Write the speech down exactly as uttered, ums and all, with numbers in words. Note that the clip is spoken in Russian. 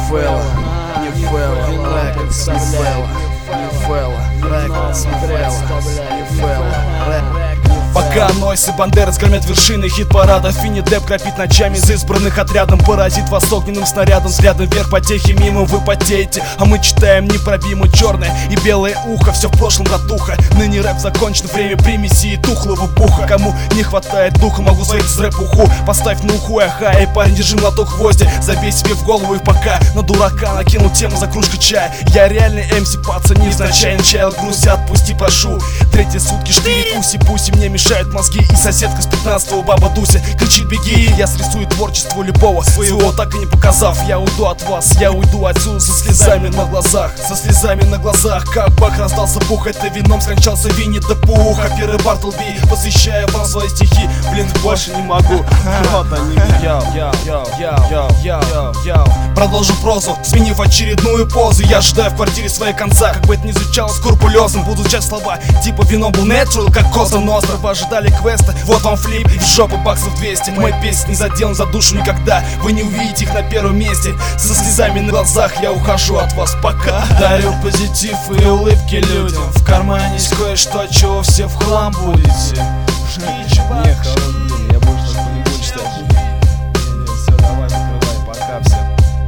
Фэлла, не Фэлла, Рекордс, не Фэлла, не Фэлла, Рекордс, не Фэлла, не Фэлла, Рекордс. Пока Нойс и Бандерас громят вершины хит-парада, Финни Деп кропит ночами из избранных отрядом, паразит вас огненным снарядом, взглядом вверх потехи мимо вы потеете, а мы читаем непробимо черное и белое ухо. Все в прошлом, братуха, ныне рэп закончен, время примеси и тухлого буха. Кому не хватает духа, могу свалить с рэп-уху. Поставь на уху, аха, и парень, держи молоток в гвозди, забей себе в голову и пока на дурака накинул тему за кружкой чая. Я реальный эм си, пацан, невзначай чаял грусть, отпусти, прошу. Третьи сутки штыри, уси-пуси, мне мешают мозги. И соседка с пятнадцатого, баба Дуся, кричит беги. Я срисую творчество любого своего, так и не показав. Я уйду от вас, я уйду отсюда со слезами на глазах. Со слезами на глазах, как бах раздался пух. Это вином скончался Винни де Пух. А первый Бартлби, посвящая вам свои стихи. Блин, больше не могу. Вот они, яу, яу, яу, яу, яу, яу. Продолжу прозу, сменив очередную позу. Я ожидаю в квартире своей конца, как бы это ни звучало скрупулезно. Буду звучать слова типа вино был natural, как Коза Ностра. Вы ожидали квеста, вот вам флип и в жопу баксов двести. Мой песни не заделан за душу никогда, вы не увидите их на первом месте. Со слезами на глазах я ухожу от вас пока. Дарю позитив и улыбки людям, в кармане есть кое-что, чего все в хлам будете. Нехо